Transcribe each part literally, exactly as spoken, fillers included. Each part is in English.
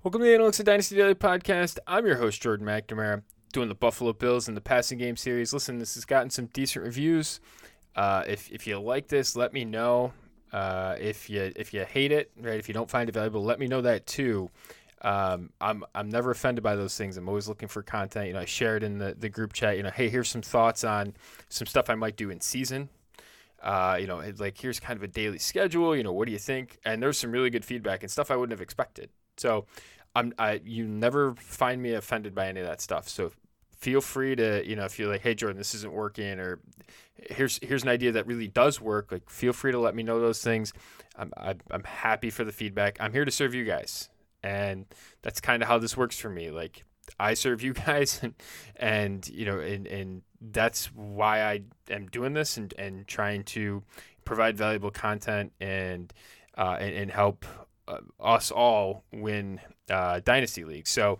Welcome to the Analytics of Dynasty Daily Podcast. I'm your host, Jordan McNamara, doing the Buffalo Bills in the passing game series. Listen, this has gotten some decent reviews. Uh, if if you like this, let me know. Uh, if you if you hate it, right? If you don't find it valuable, let me know that too. Um, I'm I'm never offended by those things. I'm always looking for content. You know, I share it in the, the group chat. You know, hey, here's some thoughts on some stuff I might do in season. Uh, you know, it's like here's kind of a daily schedule. You know, what do you think? And there's some really good feedback and stuff I wouldn't have expected. So, I'm I you never find me offended by any of that stuff. So feel free to, you know, if you're like, hey Jordan, this isn't working, or here's here's an idea that really does work. Like, feel free to let me know those things. I'm I'm, I'm happy for the feedback. I'm here to serve you guys, and that's kind of how this works for me. Like, I serve you guys, and, and you know, and and that's why I am doing this and and trying to provide valuable content and uh, and, and help uh, us all win uh, dynasty leagues. So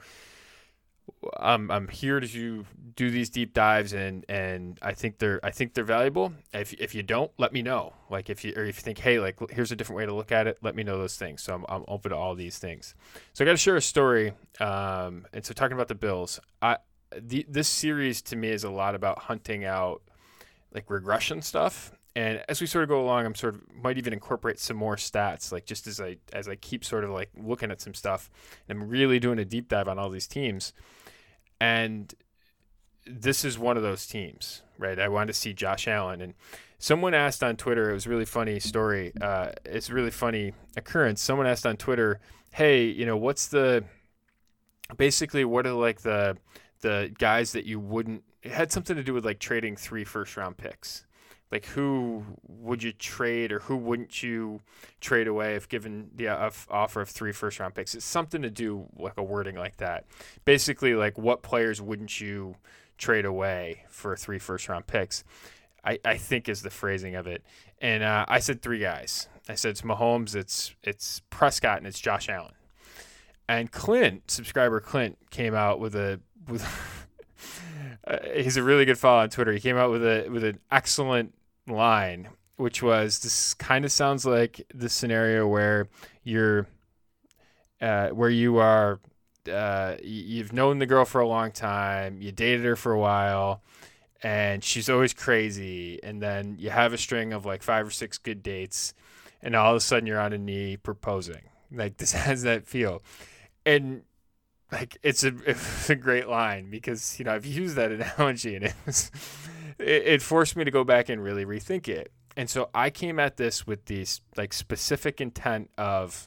I'm I'm here to do these deep dives, and, and I think they're I think they're valuable. If if you don't, let me know. Like, if you or if you think, hey, like, here's a different way to look at it, let me know those things. So I'm I'm open to all these things. So I got to share a story. Um, and so talking about the Bills, I the this series to me is a lot about hunting out like regression stuff. And as we sort of go along, I'm sort of might even incorporate some more stats, like just as I as I keep sort of like looking at some stuff. And I'm really doing a deep dive on all these teams. And this is one of those teams, right? I wanted to see Josh Allen. And someone asked on Twitter, it was a really funny story. Uh, it's a really funny occurrence. Someone asked on Twitter, hey, you know, what's the, basically what are like the, the guys that you wouldn't, it had something to do with like trading three first round picks. Like, who would you trade or who wouldn't you trade away if given the offer of three first-round picks? It's something to do like a wording like that. Basically, like, what players wouldn't you trade away for three first-round picks? I, I think is the phrasing of it. And uh, I said three guys. I said it's Mahomes, it's it's Prescott, and it's Josh Allen. And Clint, subscriber Clint, came out with a with. uh, he's a really good follow on Twitter. He came out with a with an excellent line, which was, this kind of sounds like the scenario where you're uh, where you are uh, you've known the girl for a long time, you dated her for a while, and she's always crazy, and then you have a string of like five or six good dates, and all of a sudden you're on a knee proposing. Like, this has that feel. And like, it's a it's a great line, because, you know, I've used that analogy, and it was it, it forced me to go back and really rethink it. And so I came at this with these like specific intent of,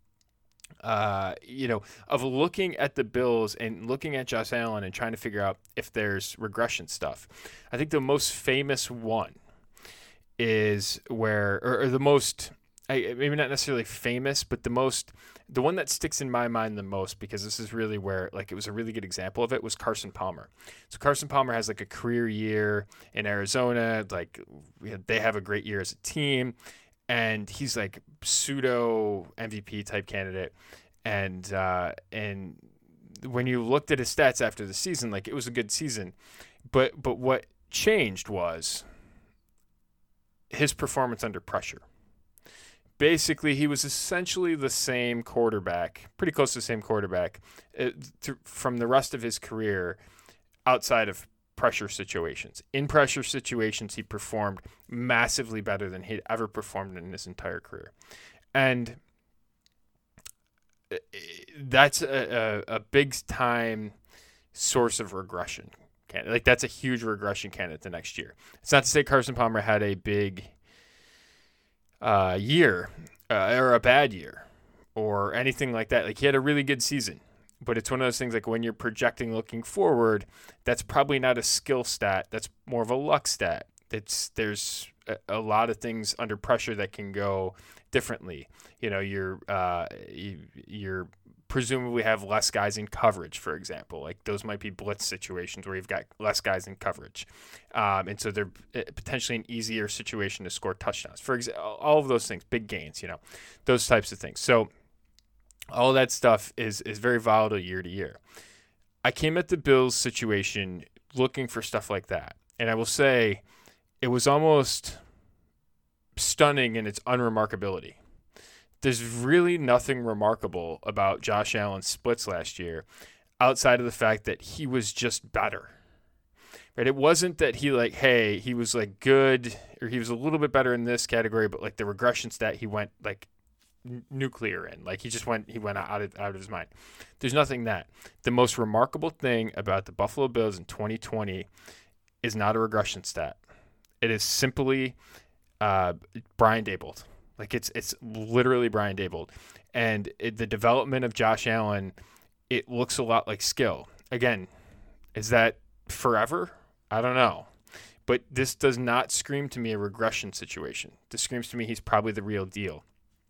uh, you know, of looking at the Bills and looking at Josh Allen and trying to figure out if there's regression stuff. I think the most famous one is where, or, or the most, I, maybe not necessarily famous, but the most, the one that sticks in my mind the most, because this is really where, like, it was a really good example of it, was Carson Palmer. So Carson Palmer has like a career year in Arizona. Like, they have a great year as a team, and he's like pseudo M V P type candidate. And, uh, and when you looked at his stats after the season, like, it was a good season, but, but what changed was his performance under pressure. Basically, he was essentially the same quarterback, pretty close to the same quarterback uh, th- from the rest of his career outside of pressure situations. In pressure situations, he performed massively better than he'd ever performed in his entire career. And that's a, a, a big-time source of regression. Like, that's a huge regression candidate the next year. It's not to say Carson Palmer had a big uh, year uh, or a bad year or anything like that. Like, he had a really good season, but it's one of those things, like, when you're projecting looking forward, that's probably not a skill stat. That's more of a luck stat. It's there's a, a lot of things under pressure that can go differently. You know, you're uh, you, you're presumably have less guys in coverage, for example. Like, those might be blitz situations where you've got less guys in coverage. Um, and so they're potentially an easier situation to score touchdowns. For example, all of those things, big gains, you know, those types of things. So all that stuff is is very volatile year to year. I came at the Bills situation looking for stuff like that. And I will say it was almost stunning in its unremarkability. there's really nothing remarkable about Josh Allen's splits last year outside of the fact that he was just better. Right? It wasn't that he like, hey, he was like good or he was a little bit better in this category, but like the regression stat, he went like n- nuclear in. Like he just went, he went out of, out of his mind. There's nothing that. The most remarkable thing about the Buffalo Bills in twenty twenty is not a regression stat. It is simply uh, Brian Daboll. Like it's it's literally Brian Daboll. And it, the development of Josh Allen, it looks a lot like skill. Again, is that forever? I don't know. But this does not scream to me a regression situation. This screams to me he's probably the real deal.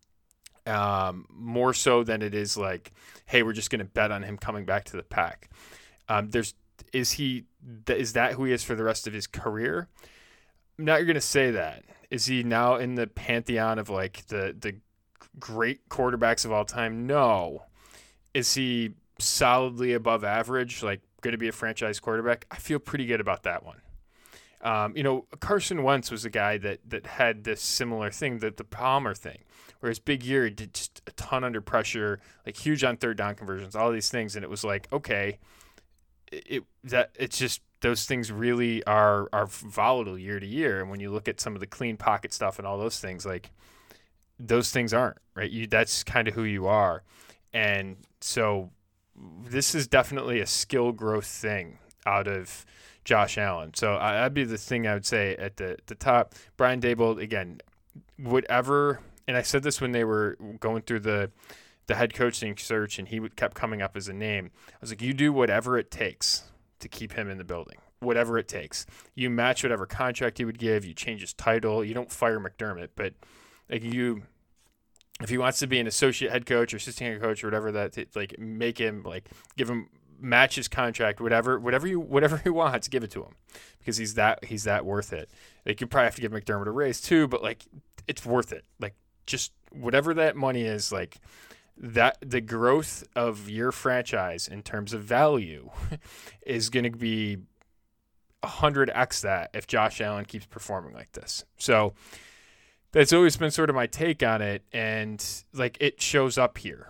Um, more so than it is like, hey, we're just going to bet on him coming back to the pack. Um, there's is he is that who he is for the rest of his career? I'm not going to say that. Is he now in the pantheon of like the the great quarterbacks of all time? No. Is he solidly above average, like going to be a franchise quarterback? I feel pretty good about that one. Um, you know, Carson Wentz was a guy that that had this similar thing, that the Palmer thing, where his big year he did just a ton under pressure, like huge on third down conversions, all these things, and it was like, okay, it that it's just those things really are are volatile year to year. And when you look at some of the clean pocket stuff and all those things, like those things aren't right. You that's kind of who you are, and so this is definitely a skill growth thing out of Josh Allen. So uh, that'd be the thing I would say at the the top. Brian Daboll, again, whatever. And I said this when they were going through the the head coaching search, and he would, kept coming up as a name. I was like, you do whatever it takes to keep him in the building, whatever it takes. You match whatever contract he would give. You change his title. You don't fire McDermott, but like you, if he wants to be an associate head coach or assistant head coach or whatever, that like make him like give him match his contract, whatever, whatever you, whatever he wants, give it to him because he's that he's that worth it. Like you probably have to give McDermott a raise too, but like it's worth it. Like just whatever that money is, like. That the growth of your franchise in terms of value is going to be one hundred x that if Josh Allen keeps performing like this. So that's always been sort of my take on it, and like it shows up here.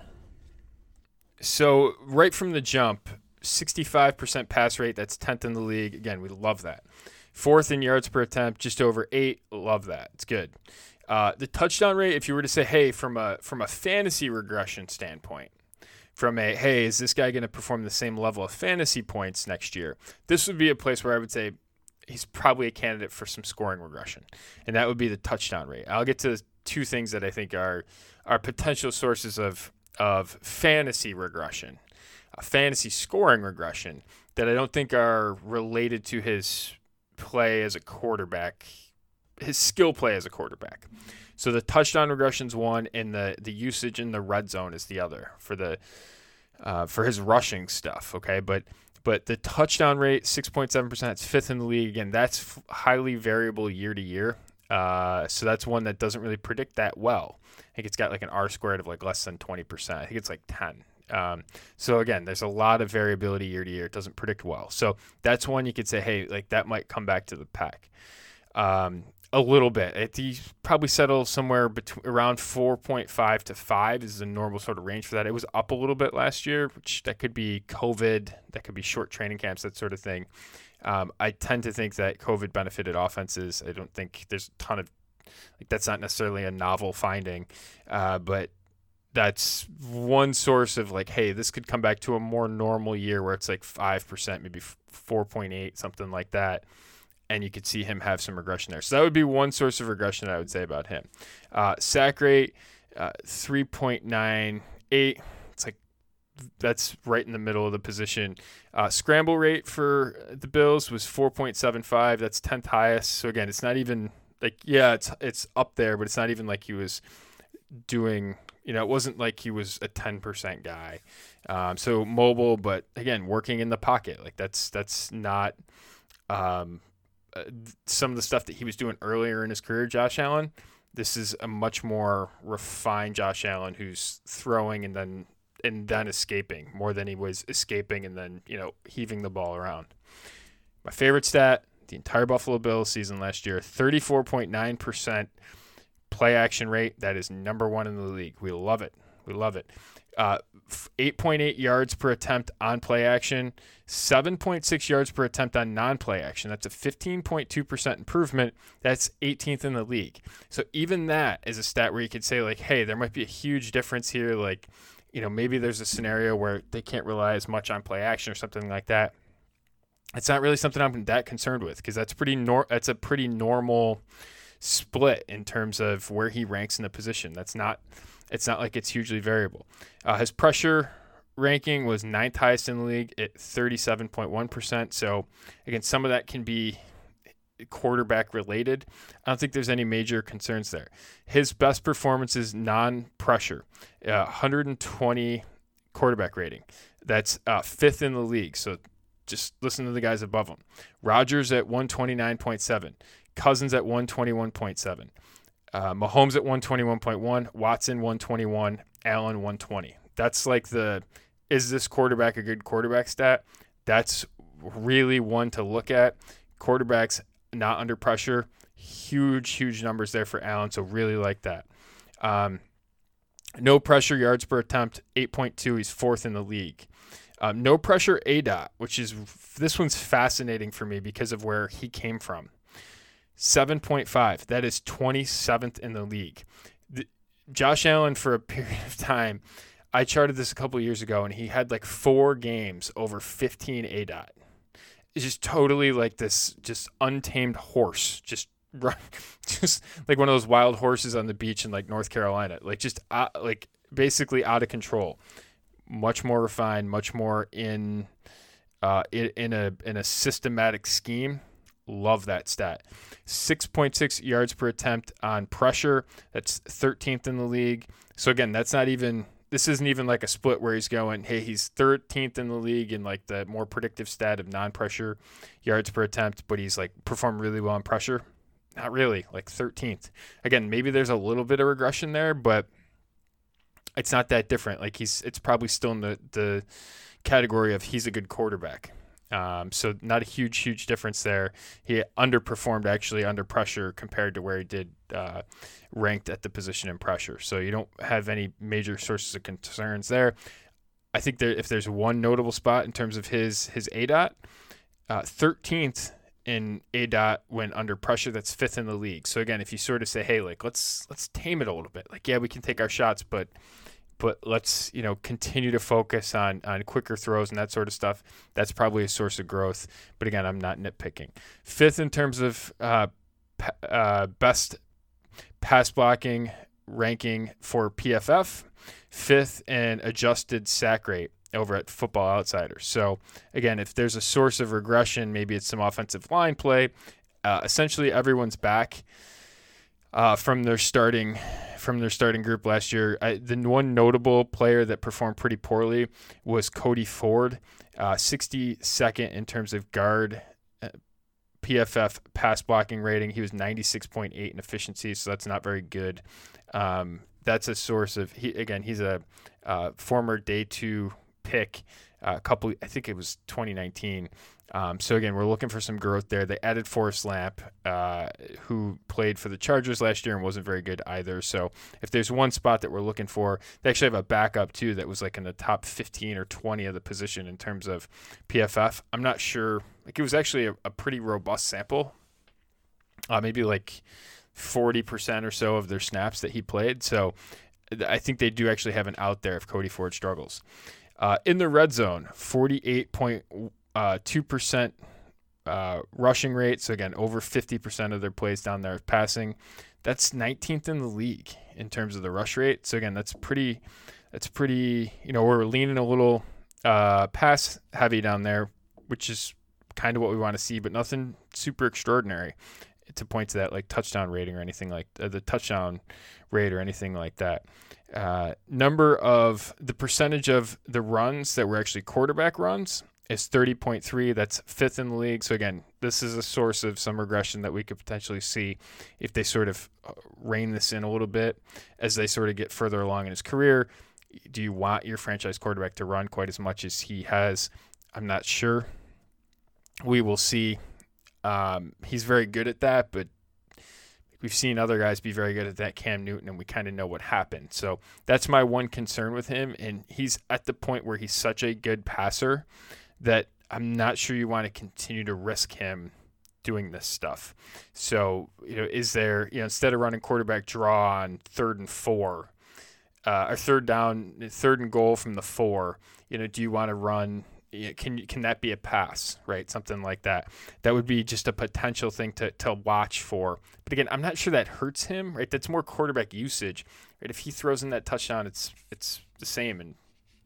So right from the jump, sixty-five percent pass rate, that's tenth in the league. Again, we love that. Fourth in yards per attempt, just over eight. Love that. It's good. Uh, the touchdown rate, if you were to say, hey, from a from a fantasy regression standpoint, from a, hey, is this guy going to perform the same level of fantasy points next year? This would be a place where I would say he's probably a candidate for some scoring regression, and that would be the touchdown rate. I'll get to two things that I think are are potential sources of of fantasy regression, a fantasy scoring regression that I don't think are related to his play as a quarterback, his skill play as a quarterback. So the touchdown regression's one, and the the usage in the red zone is the other for the uh, for his rushing stuff. Okay, but but the touchdown rate, six point seven percent, it's fifth in the league. Again, that's f- highly variable year to year. Uh, so that's one that doesn't really predict that well. I think it's got like an R squared of like less than twenty percent. I think it's like ten. Um, so again, there's a lot of variability year to year. It doesn't predict well. So that's one you could say, hey, like that might come back to the pack. Um, A little bit. It, he probably settled somewhere between around four point five to five is a normal sort of range for that. It was up a little bit last year, which that could be COVID, that could be short training camps, that sort of thing. Um, I tend to think that COVID benefited offenses. I don't think there's a ton of like that's not necessarily a novel finding, uh, but that's one source of like, hey, this could come back to a more normal year where it's like five percent, maybe four point eight, something like that. And you could see him have some regression there. So that would be one source of regression I would say about him. Uh, sack rate, uh, three point nine eight. It's like that's right in the middle of the position. Uh, scramble rate for the Bills was four point seven five. That's tenth highest. So again, it's not even like, yeah, it's it's up there, but it's not even like he was doing, you know, it wasn't like he was a ten percent guy. Um, so mobile, but again, working in the pocket. Like that's that's not um, – some of the stuff that he was doing earlier in his career, Josh Allen. This is a much more refined Josh Allen who's throwing and then and then escaping more than he was escaping and then, you know, heaving the ball around. My favorite stat, the entire Buffalo Bills season last year, thirty-four point nine percent play action rate, that is number one in the league. We love it. We love it. Uh, eight point eight yards per attempt on play action, seven point six yards per attempt on non-play action. That's a fifteen point two percent improvement. That's eighteenth in the league. So even that is a stat where you could say, like, hey, there might be a huge difference here. Like, you know, maybe there's a scenario where they can't rely as much on play action or something like that. It's not really something I'm that concerned with, because that's pretty nor- that's a pretty normal split in terms of where he ranks in the position. That's not it's not like it's hugely variable. Uh, his pressure ranking was ninth highest in the league at thirty-seven point one percent. So again, some of that can be quarterback related. I don't think there's any major concerns there. His best performance is non-pressure, uh, one hundred twenty quarterback rating. That's uh, fifth in the league. So just listen to the guys above him. Rodgers at one twenty-nine point seven. Cousins at one twenty-one point seven. Uh, Mahomes at one twenty-one point one. Watson one twenty-one. Allen one twenty. That's like the, is this quarterback a good quarterback stat? That's really one to look at. Quarterbacks not under pressure. Huge, huge numbers there for Allen, so really like that. Um, no pressure yards per attempt, eight point two. He's fourth in the league. Um, no pressure A D O T, which is, this one's fascinating for me because of where he came from. seven point five. That is twenty-seventh in the league. The, Josh Allen, for a period of time, I charted this a couple years ago, and he had like four games over fifteen A D O T. It's just totally like this just untamed horse, just run, just like one of those wild horses on the beach in like North Carolina, like just uh, like basically out of control. Much more refined, much more in uh, in, in a in a systematic scheme. Love that stat. six point six yards per attempt on pressure. That's thirteenth in the league. So again, that's not even, this isn't even like a split where he's going, hey, he's thirteenth in the league in like the more predictive stat of non-pressure yards per attempt, but he's like performed really well on pressure. Not really, like thirteenth. Again, maybe there's a little bit of regression there, but it's not that different. Like he's, it's probably still in the, the category of he's a good quarterback. Um, so not a huge, huge difference there. He underperformed actually under pressure compared to where he did uh, ranked at the position in pressure. So you don't have any major sources of concerns there. I think there, if there's one notable spot in terms of his his A D O T, uh, thirteenth in A D O T when under pressure, that's fifth in the league. So again, if you sort of say, hey, like let's let's tame it a little bit. Like yeah, we can take our shots, but but let's, you know, continue to focus on on quicker throws and that sort of stuff. That's probably a source of growth. But again, I'm not nitpicking. Fifth in terms of uh, p- uh, best pass blocking ranking for P F F. Fifth in adjusted sack rate over at Football Outsiders. So again, if there's a source of regression, maybe it's some offensive line play. Uh, essentially, everyone's back uh, from their starting. from their starting group last year. I, the one notable player that performed pretty poorly was Cody Ford, uh, sixty-second in terms of guard uh, P F F pass blocking rating. He was ninety-six point eight in efficiency, so that's not very good. Um, that's a source of, he, again, he's a uh, former day two pick, a uh, couple, I think it was twenty nineteen. Um, so again, we're looking for some growth there. They added Forrest Lamp, uh, who played for the Chargers last year and wasn't very good either. So if there's one spot that we're looking for, they actually have a backup too that was like in the top fifteen or twenty of the position in terms of P F F. I'm not sure. Like it was actually a, a pretty robust sample, uh, maybe like forty percent or so of their snaps that he played. So I think they do actually have an out there if Cody Ford struggles. Uh, in the red zone, forty-eight point two percent uh, rushing rate. So again, over fifty percent of their plays down there passing. That's nineteenth in the league in terms of the rush rate. So again, that's pretty, that's pretty, you know, we're leaning a little uh, pass heavy down there, which is kind of what we want to see, but nothing super extraordinary to point to that like touchdown rating or anything like uh, the touchdown rate or anything like that. Uh, number of the percentage of the runs that were actually quarterback runs is thirty point three. That's fifth in the league. So again, this is a source of some regression that we could potentially see if they sort of rein this in a little bit as they sort of get further along in his career. Do you want your franchise quarterback to run quite as much as he has? I'm not sure. We will see. Um, he's very good at that, but we've seen other guys be very good at that, Cam Newton, and we kind of know what happened. So that's my one concern with him. And he's at the point where he's such a good passer that I'm not sure you want to continue to risk him doing this stuff. So, you know, is there, you know, instead of running quarterback draw on third and four, uh, or third down, third and goal from the four, you know, do you want to run, you know, can can that be a pass, right? Something like that. That would be just a potential thing to, to watch for. But again, I'm not sure that hurts him, right? That's more quarterback usage, right? If he throws in that touchdown, it's it's the same in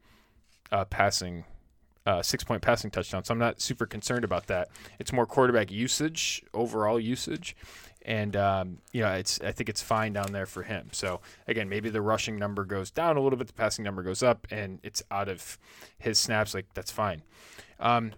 uh, passing. Uh, six-point passing touchdown, so I'm not super concerned about that. It's more quarterback usage, overall usage, and um, you know, it's I think it's fine down there for him. So again, maybe the rushing number goes down a little bit, the passing number goes up, and it's out of his snaps. Like that's fine. Um,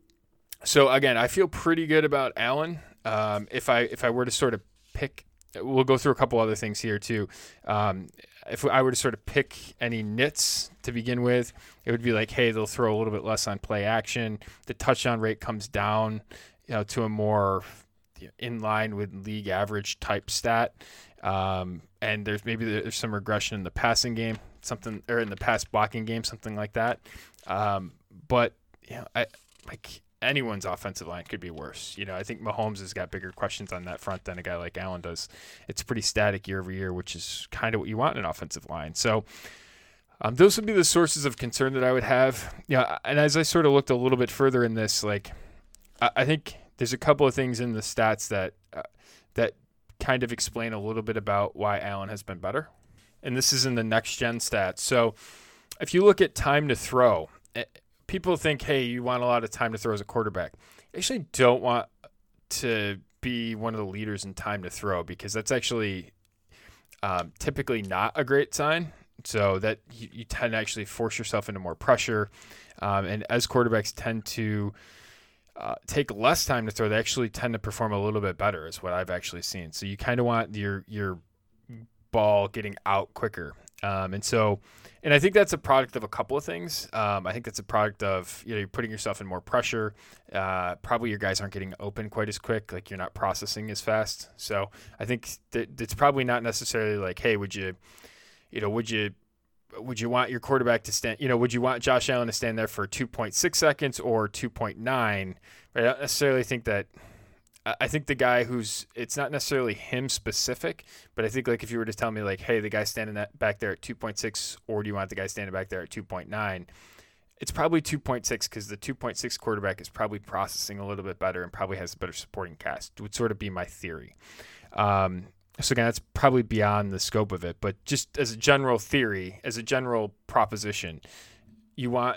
so again, I feel pretty good about Allen. Um, if I if I were to sort of pick, we'll go through a couple other things here too. Um, If I were to sort of pick any nits to begin with, it would be like, hey, they'll throw a little bit less on play action. The touchdown rate comes down, you know, to a more you know, in line with league average type stat. Um, and there's maybe there's some regression in the passing game, something, or in the pass blocking game, something like that. Um, but you know, I like. Anyone's offensive line could be worse. You know, I think Mahomes has got bigger questions on that front than a guy like Allen does. It's pretty static year over year, which is kind of what you want in an offensive line. So um, those would be the sources of concern that I would have. Yeah, and as I sort of looked a little bit further in this, like I, I think there's a couple of things in the stats that uh, that kind of explain a little bit about why Allen has been better. And this is in the next gen stats. So if you look at time to throw, it, people think, hey, you want a lot of time to throw as a quarterback. You actually don't want to be one of the leaders in time to throw because that's actually um, typically not a great sign. So that you, you tend to actually force yourself into more pressure. Um, and as quarterbacks tend to uh, take less time to throw, they actually tend to perform a little bit better is what I've actually seen. So you kind of want your your ball getting out quicker. Um, and so, and I think that's a product of a couple of things. Um, I think that's a product of, you know, you're putting yourself in more pressure. Uh, probably your guys aren't getting open quite as quick. Like you're not processing as fast. So I think that it's probably not necessarily like, hey, would you, you know, would you, would you want your quarterback to stand, you know, would you want Josh Allen to stand there for two point six seconds or two point nine? Right? I don't necessarily think that, I think the guy who's, it's not necessarily him specific, but I think like if you were to tell me like, hey, the guy standing that back there at two point six, or do you want the guy standing back there at two point nine? It's probably two point six because the two point six quarterback is probably processing a little bit better and probably has a better supporting cast, would sort of be my theory. Um, so again, that's probably beyond the scope of it, but just as a general theory, as a general proposition, you want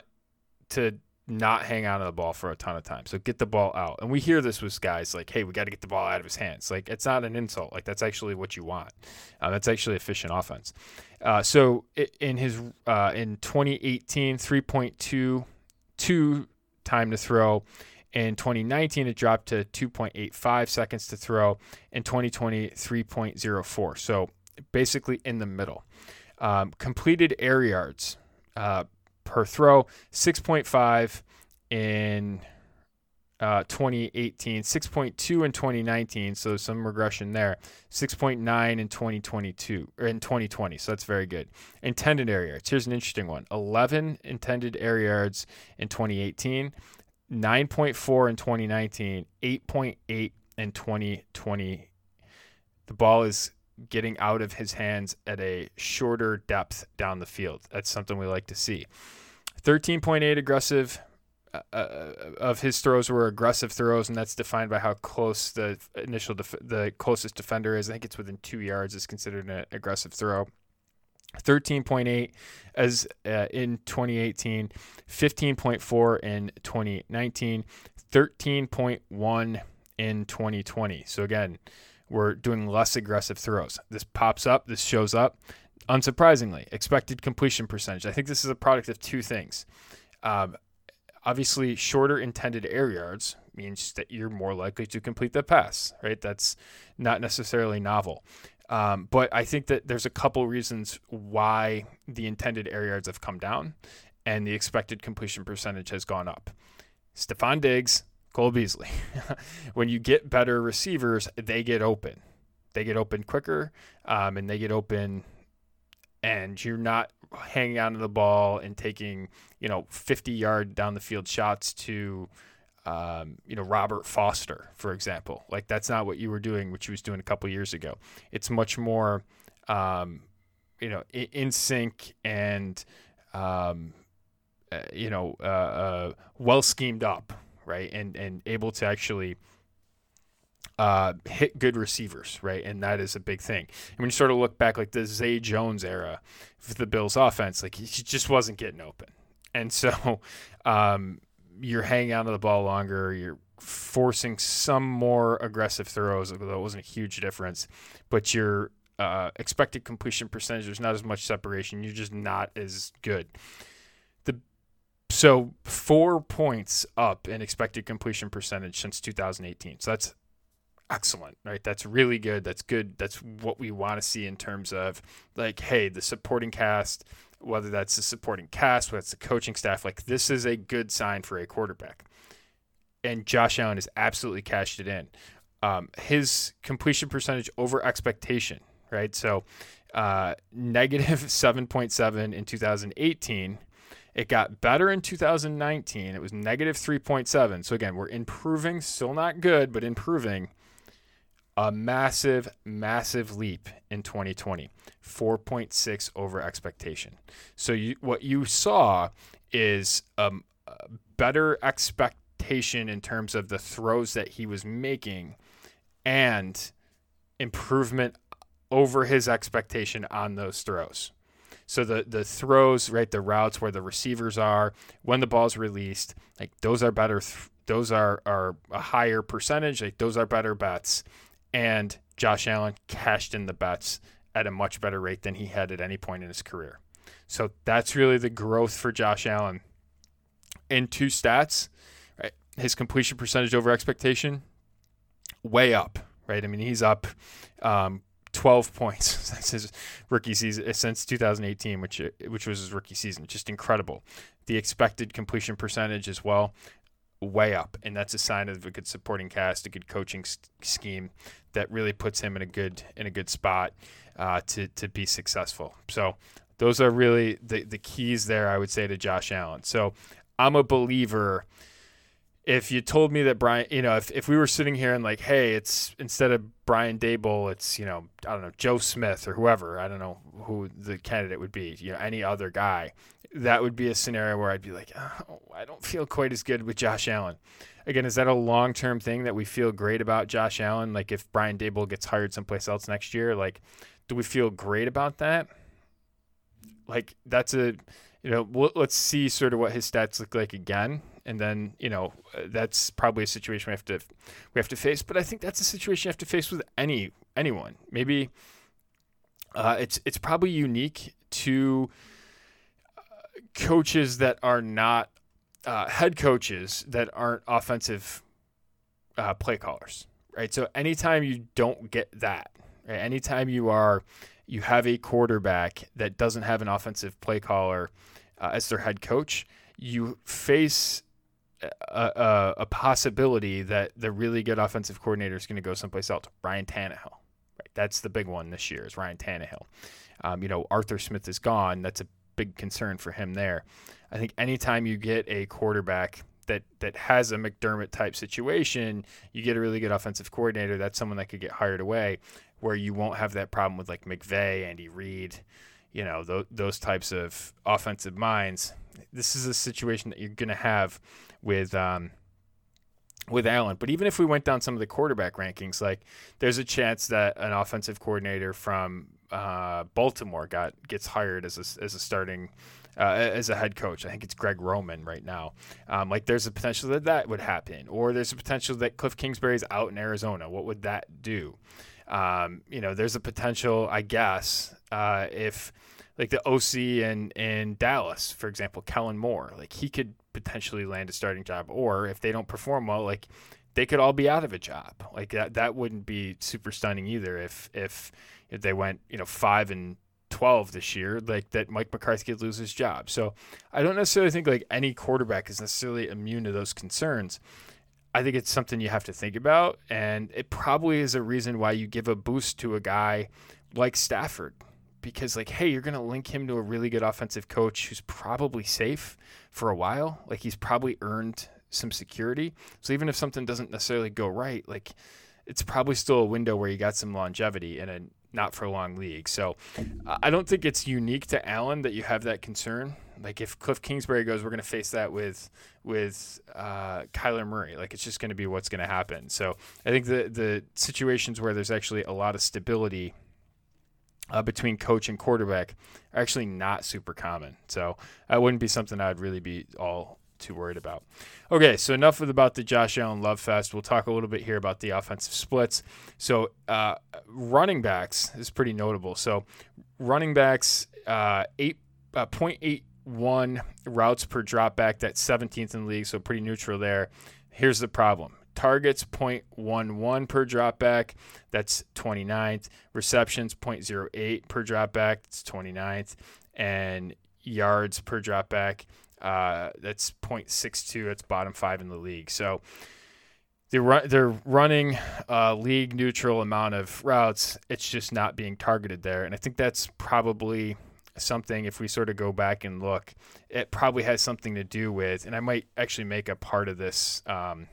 to not hang on to the ball for a ton of time. So get the ball out. And we hear this with guys like, hey, we got to get the ball out of his hands. Like, it's not an insult. Like, that's actually what you want. Uh, that's actually efficient offense. Uh, so in his uh, in twenty eighteen, three point two two time to throw. In twenty nineteen, it dropped to two point eight five seconds to throw. In twenty twenty, three point oh four. So basically in the middle. Um, completed air yards. Uh, per throw, six point five in uh, twenty eighteen, six point two in twenty nineteen, so some regression there, six point nine in twenty twenty-two, or in twenty twenty, so that's very good. Intended air yards, here's an interesting one, eleven intended air yards in twenty eighteen, nine point four in twenty nineteen, eight point eight in twenty twenty. The ball is getting out of his hands at a shorter depth down the field. That's something we like to see. thirteen point eight aggressive uh, of his throws were aggressive throws, and that's defined by how close the initial def- the closest defender is. I think it's within two yards is considered an aggressive throw. thirteen point eight as uh, in twenty eighteen, fifteen point four in twenty nineteen, thirteen point one in twenty twenty. So again, we're doing less aggressive throws. This pops up, this shows up. Unsurprisingly, expected completion percentage. I think this is a product of two things. Um, obviously, shorter intended air yards means that you're more likely to complete the pass, right? That's not necessarily novel. Um, but I think that there's a couple reasons why the intended air yards have come down and the expected completion percentage has gone up. Stephon Diggs, Cole Beasley. When you get better receivers, they get open. they get open quicker, um, and they get open, and you're not hanging on to the ball and taking, you know, fifty yard down the field shots to, um, you know, Robert Foster, for example. Like, that's not what you were doing, which you was doing a couple years ago. It's much more, um, you know, in, in sync and, um, uh, you know, uh, uh, well schemed up, right? And, and able to actually uh, hit good receivers, right? And that is a big thing. And when you sort of look back, like the Zay Jones era for the Bills offense, like he just wasn't getting open. And so, um, you're hanging on to the ball longer. You're forcing some more aggressive throws, although it wasn't a huge difference. But your uh, expected completion percentage, there's not as much separation. You're just not as good. The So four points up in expected completion percentage since two thousand eighteen. So that's excellent, right? That's really good. That's good. That's what we want to see in terms of, like, hey, the supporting cast, whether that's the supporting cast, whether it's the coaching staff, like, this is a good sign for a quarterback. And Josh Allen has absolutely cashed it in. Um, his completion percentage over expectation, right? So uh, negative seven point seven in two thousand eighteen. It got better in two thousand nineteen. It was negative three point seven. So again, we're improving, still not good, but improving. A massive, massive leap in twenty twenty, four point six over expectation. So you, what you saw is um, a better expectation in terms of the throws that he was making and improvement over his expectation on those throws. So the, the throws, right, the routes where the receivers are, when the ball's released, like those are better. Th- those are, are a higher percentage. Like those are better bets. And Josh Allen cashed in the bets at a much better rate than he had at any point in his career. So that's really the growth for Josh Allen. In two stats, right? His completion percentage over expectation, way up, right? I mean, he's up um, twelve points since his rookie season, since two thousand eighteen, which which was his rookie season. Just incredible. The expected completion percentage as well, way up, and that's a sign of a good supporting cast, a good coaching s- scheme that really puts him in a good in a good spot uh, to to be successful. So those are really the the keys there, I would say, to Josh Allen. So I'm a believer. If you told me that Brian, you know, if, if we were sitting here and like, hey, it's instead of Brian Daboll, it's, you know, I don't know, Joe Smith or whoever, I don't know who the candidate would be, you know, any other guy, that would be a scenario where I'd be like, oh, I don't feel quite as good with Josh Allen. Again, is that a long-term thing that we feel great about Josh Allen? Like if Brian Daboll gets hired someplace else next year, like, do we feel great about that? Like that's a, you know, we'll, let's see sort of what his stats look like again. And then, you know, that's probably a situation we have to we have to face. But I think that's a situation you have to face with any anyone. Maybe uh, it's it's probably unique to coaches that are not uh, head coaches that aren't offensive uh, play callers, right? So anytime you don't get that, right? Anytime you are you have a quarterback that doesn't have an offensive play caller uh, as their head coach, you face A, a, a possibility that the really good offensive coordinator is going to go someplace else. Ryan Tannehill, right? That's the big one this year is Ryan Tannehill. Um, you know, Arthur Smith is gone. That's a big concern for him there. I think anytime you get a quarterback that that has a McDermott type situation, you get a really good offensive coordinator. That's someone that could get hired away, where you won't have that problem with like McVay, Andy Reid, you know, th- those types of offensive minds. This is a situation that you're going to have with um, with Allen. But even if we went down some of the quarterback rankings, like there's a chance that an offensive coordinator from uh, Baltimore got gets hired as a, as a starting uh, as a head coach. I think it's Greg Roman right now. Um, like there's a potential that that would happen, or there's a potential that Cliff Kingsbury's out in Arizona. What would that do? Um, you know, there's a potential, I guess, uh, if like the O C in, in Dallas, for example, Kellen Moore, like he could potentially land a starting job, or if they don't perform well, like they could all be out of a job. Like that, that wouldn't be super stunning either. If, if, if they went, you know, five and twelve this year, like that Mike McCarthy could lose his job. So I don't necessarily think like any quarterback is necessarily immune to those concerns. I think it's something you have to think about, and it probably is a reason why you give a boost to a guy like Stafford, because like, hey, you're going to link him to a really good offensive coach who's probably safe for a while. Like he's probably earned some security. So even if something doesn't necessarily go right, like it's probably still a window where you got some longevity in a not for long league. So uh, I don't think it's unique to Allen that you have that concern. Like if Cliff Kingsbury goes, we're going to face that with with uh, Kyler Murray. Like it's just going to be what's going to happen. So I think the the situations where there's actually a lot of stability uh, between coach and quarterback are actually not super common. So that wouldn't be something I'd really be all too worried about. Okay, so enough with about the Josh Allen love fest. We'll talk a little bit here about the offensive splits. So uh, running backs is pretty notable. So running backs, uh, eight uh, point eight one routes per drop back. That's seventeenth in the league, so pretty neutral there. Here's the problem. Targets, zero point one one per drop back. That's twenty-ninth. Receptions, zero point zero eight per drop back. That's twenty-ninth. And yards per drop back, uh, that's zero point six two. That's bottom five in the league. So they're, run, they're running a league neutral amount of routes. It's just not being targeted there. And I think that's probably something, if we sort of go back and look, it probably has something to do with, and I might actually make a part of this, um,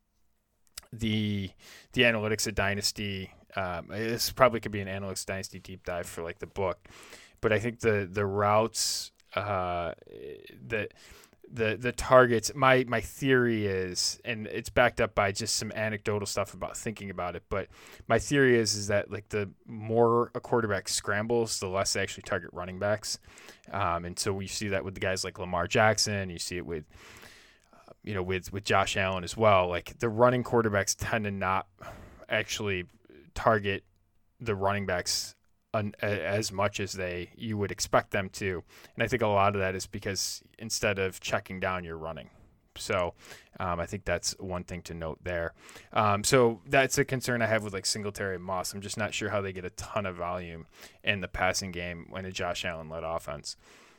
the the analytics of Dynasty. Um, this probably could be an analytics Dynasty deep dive for like the book, but I think the the routes, uh, the the the targets. My my theory is, and it's backed up by just some anecdotal stuff about thinking about it. But my theory is is that like the more a quarterback scrambles, the less they actually target running backs, um, and so we see that with the guys like Lamar Jackson. You see it with uh, you know with with Josh Allen as well. Like the running quarterbacks tend to not actually target the running backs as much as they you would expect them to. And I think a lot of that is because instead of checking down, you're running. So um, I think that's one thing to note there. Um, so that's a concern I have with like Singletary and Moss. I'm just not sure how they get a ton of volume in the passing game when a Josh Allen led offense.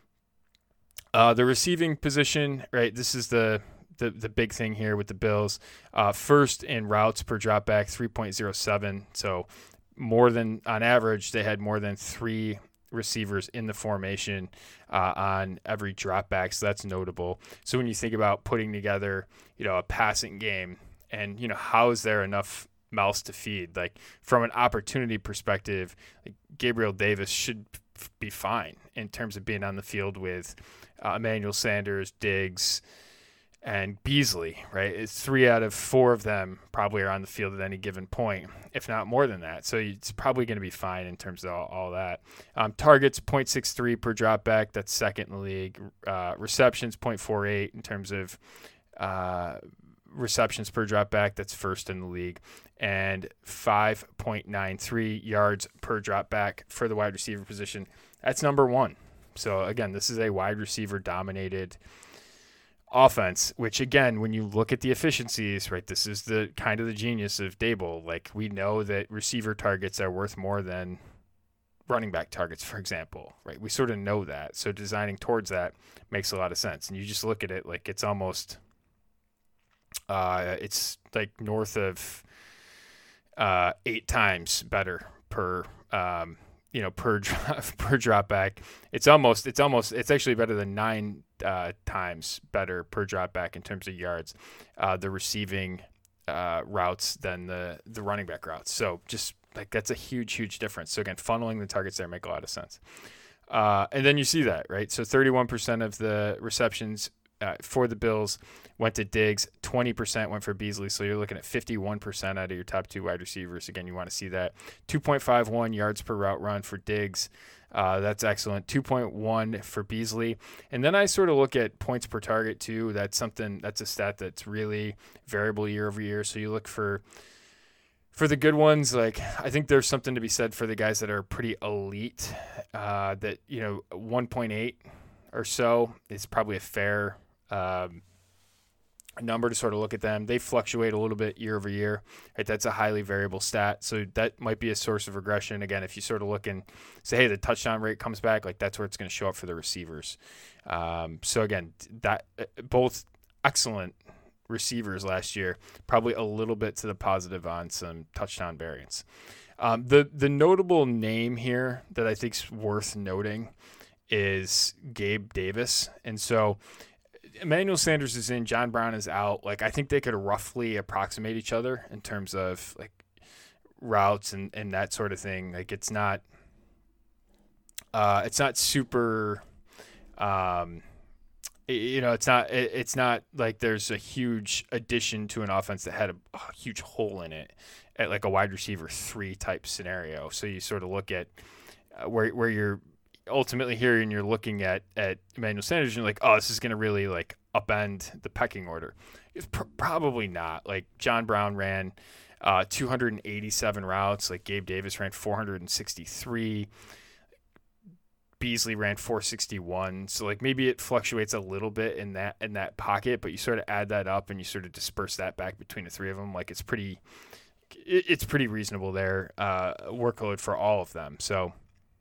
Uh, the receiving position, right? This is the the the big thing here with the Bills. Uh, first in routes per drop back, three point oh seven. So more than, on average, they had more than three receivers in the formation uh, on every drop back. So that's notable. So when you think about putting together, you know, a passing game and, you know, how is there enough mouths to feed? Like from an opportunity perspective, like Gabriel Davis should f- be fine in terms of being on the field with uh, Emmanuel Sanders, Diggs, and Beasley, right? It's three out of four of them probably are on the field at any given point, if not more than that. So it's probably going to be fine in terms of all, all that. Um, targets, zero point six three per drop back. That's second in the league. Uh, receptions, zero point four eight in terms of uh, receptions per drop back. That's first in the league. And five point nine three yards per drop back for the wide receiver position. That's number one. So, again, this is a wide receiver dominated offense, which again, when you look at the efficiencies, right, this is the kind of the genius of Dable. Like we know that receiver targets are worth more than running back targets, for example, right? We sort of know that. So designing towards that makes a lot of sense. And you just look at it like it's almost, uh, it's like north of uh, eight times better per, um, you know, per per drop back. It's almost, it's almost, it's actually better than nine uh, times better per drop back in terms of yards, uh, the receiving uh, routes than the, the running back routes. So just like, that's a huge, huge difference. So again, funneling the targets there make a lot of sense. Uh, and then you see that, right? So thirty-one percent of the receptions uh, for the Bills went to Diggs, twenty percent went for Beasley. So you're looking at fifty-one percent out of your top two wide receivers. Again, you want to see that. two point five one yards per route run for Diggs. Uh, that's excellent. two point one for Beasley. And then I sort of look at points per target too. That's something, that's a stat that's really variable year over year. So you look for, for the good ones, like I think there's something to be said for the guys that are pretty elite, uh, that, you know, one point eight or so is probably a fair um, number to sort of look at them. They fluctuate a little bit year over year, right? That's a highly variable stat. So that might be a source of regression. Again, if you sort of look and say, hey, the touchdown rate comes back, like that's where it's going to show up for the receivers. Um, so again, that both excellent receivers last year, probably a little bit to the positive on some touchdown variance. Um, the the notable name here that I think is worth noting is Gabe Davis. And so Emmanuel Sanders is in, John Brown is out. Like, I think they could roughly approximate each other in terms of like routes and, and that sort of thing. Like, it's not uh, it's not super um, you know, it's not it, it's not like there's a huge addition to an offense that had a, a huge hole in it at like a wide receiver three type scenario. So you sort of look at uh, where where you're ultimately here and you're looking at at Emmanuel Sanders and you're like, oh, this is going to really like upend the pecking order. It's pr- probably not. Like, John Brown ran uh, two hundred eighty-seven routes. Like, Gabe Davis ran four hundred sixty-three. Beasley ran four sixty-one. So like maybe it fluctuates a little bit in that in that pocket, but you sort of add that up and you sort of disperse that back between the three of them. Like, it's pretty it, it's pretty reasonable there, uh, workload for all of them. So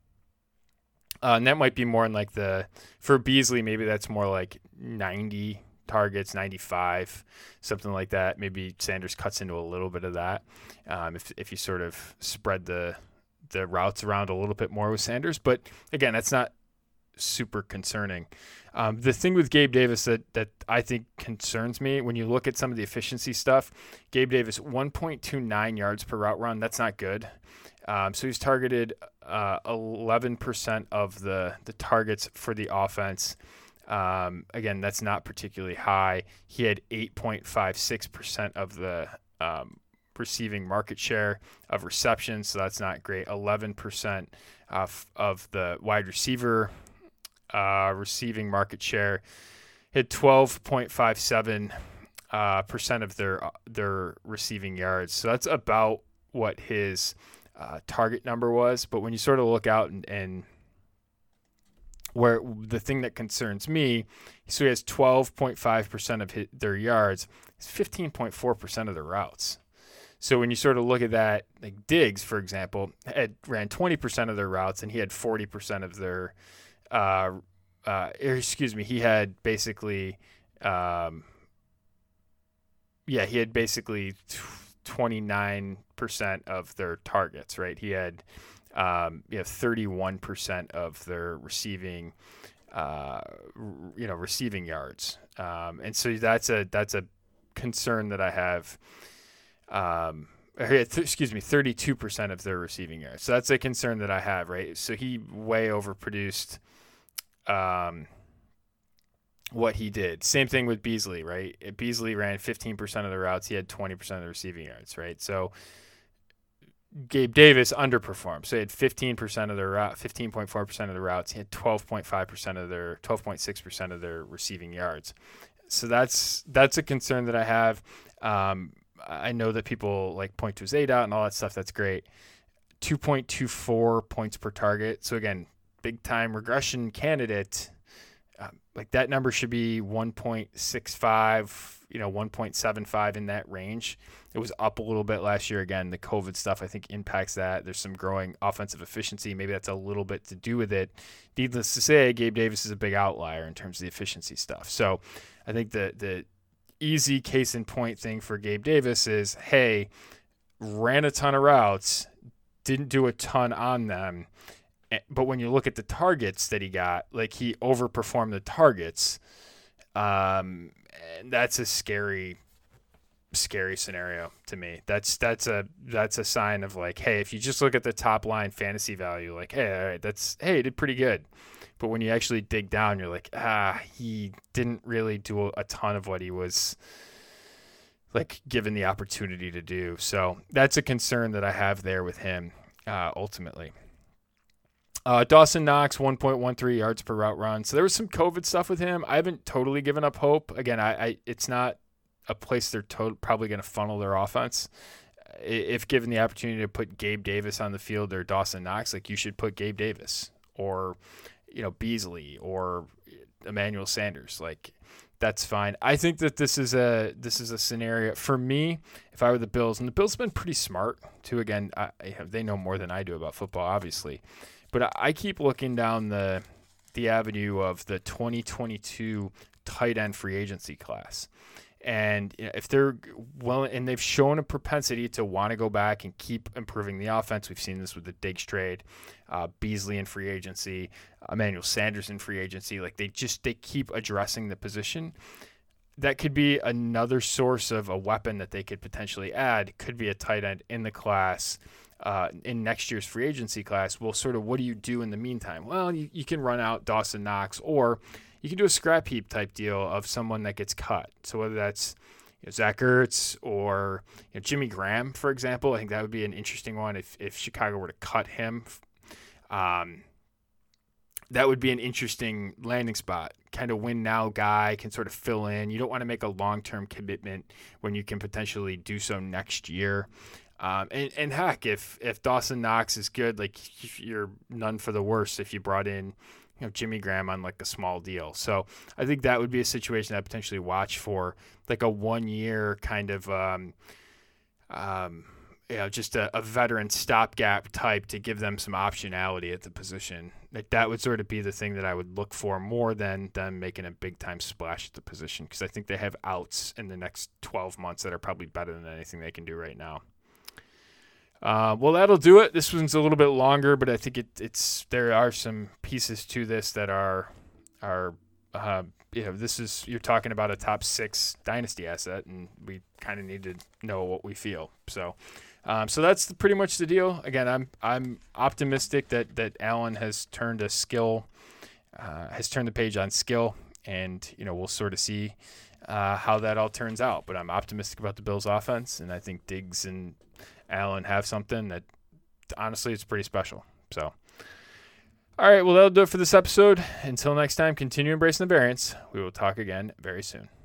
uh, and that might be more in like the for Beasley, maybe that's more like ninety targets, ninety-five, something like that. Maybe Sanders cuts into a little bit of that um, if if you sort of spread the the routes around a little bit more with Sanders. But again, that's not super concerning. Um, the thing with Gabe Davis that, that I think concerns me when you look at some of the efficiency stuff, Gabe Davis, one point two nine yards per route run. That's not good. Um, so he's targeted uh, eleven percent of the, the targets for the offense. Um, again, that's not particularly high. He had eight point five six percent of the um, receiving market share of receptions, so that's not great. eleven percent of, of the wide receiver uh, receiving market share. Hit twelve point five seven uh, percent of their their receiving yards. So that's about what his uh, target number was. But when you sort of look out and, and where the thing that concerns me, so he has twelve point five percent of his, their yards, it's fifteen point four percent of their routes. So when you sort of look at that, like Diggs, for example, had ran twenty percent of their routes and he had forty percent of their, uh, uh, excuse me, he had basically, um, yeah, he had basically twenty-nine percent of their targets, right? He had, um, you know, thirty-one percent of their receiving, uh, you know, receiving yards. Um, and so that's a, that's a concern that I have. Um, excuse me, thirty-two percent of their receiving yards. So that's a concern that I have, right? So he way overproduced um, what he did. Same thing with Beasley, right? Beasley ran fifteen percent of the routes. He had twenty percent of the receiving yards, right? So Gabe Davis underperformed. So he had fifteen percent of their route, fifteen point four percent of the routes. He had twelve point five percent of their, twelve point six percent of their receiving yards. So that's, that's a concern that I have. Um, I know that people like point to his A D O T and all that stuff. That's great. two point two four points per target. So again, big time regression candidate. Um, like that number should be one point six five, you know, one point seven five in that range. It was up a little bit last year. Again, the COVID stuff I think impacts that. There's some growing offensive efficiency. Maybe that's a little bit to do with it. Needless to say, Gabe Davis is a big outlier in terms of the efficiency stuff. So I think the the easy case in point thing for Gabe Davis is, hey, ran a ton of routes, didn't do a ton on them. But when you look at the targets that he got, like he overperformed the targets. Um, and that's a scary, scary scenario to me. That's, that's a, that's a sign of like, hey, if you just look at the top line fantasy value, like, hey, all right, that's, hey, he did pretty good. But when you actually dig down, you're like, ah, he didn't really do a ton of what he was like given the opportunity to do. So that's a concern that I have there with him uh, ultimately. Uh, Dawson Knox, one point one three yards per route run. So there was some COVID stuff with him. I haven't totally given up hope. Again, I, I it's not a place they're to- probably going to funnel their offense. If given the opportunity to put Gabe Davis on the field or Dawson Knox, like you should put Gabe Davis or you know, Beasley or Emmanuel Sanders. Like that's fine. I think that this is a, this is a scenario for me. If I were the Bills, and the Bills have been pretty smart too, again, I, they know more than I do about football, obviously, but I keep looking down the, the avenue of the twenty twenty-two tight end free agency class. And you know, if they're well, and they've shown a propensity to want to go back and keep improving the offense. We've seen this with the Diggs trade, uh, Beasley in free agency, Emmanuel Sanders in free agency. Like they just they keep addressing the position. That could be another source of a weapon that they could potentially add. Could be a tight end in the class, uh, in next year's free agency class. Well, sort of what do you do in the meantime? Well, you, you can run out Dawson Knox, or you can do a scrap heap type deal of someone that gets cut. So whether that's you know, Zach Ertz or you know, Jimmy Graham, for example, I think that would be an interesting one if, if Chicago were to cut him. Um, that would be an interesting landing spot. Kind of win now guy, can sort of fill in. You don't want to make a long-term commitment when you can potentially do so next year. Um, and, and heck, if, if Dawson Knox is good, like you're none for the worse if you brought in you know, Jimmy Graham on like a small deal. So I think that would be a situation I'd potentially watch for, like a one year kind of, um, um, you know, just a, a veteran stopgap type to give them some optionality at the position. Like that would sort of be the thing that I would look for more than them making a big time splash at the position. Cause I think they have outs in the next twelve months that are probably better than anything they can do right now. Uh, well, that'll do it. This one's a little bit longer, but I think it, it's there are some pieces to this that are are uh, you know this is you're talking about a top six dynasty asset, and we kind of need to know what we feel. So, um, so that's the, pretty much the deal. Again, I'm I'm optimistic that that Allen has turned a skill uh, has turned the page on skill, and you know we'll sort of see uh, how that all turns out. But I'm optimistic about the Bills' offense, and I think Diggs and Allen have something that honestly it's pretty special. So, all right, well, that'll do it for this episode. Until next time, continue embracing the variance. We will talk again very soon.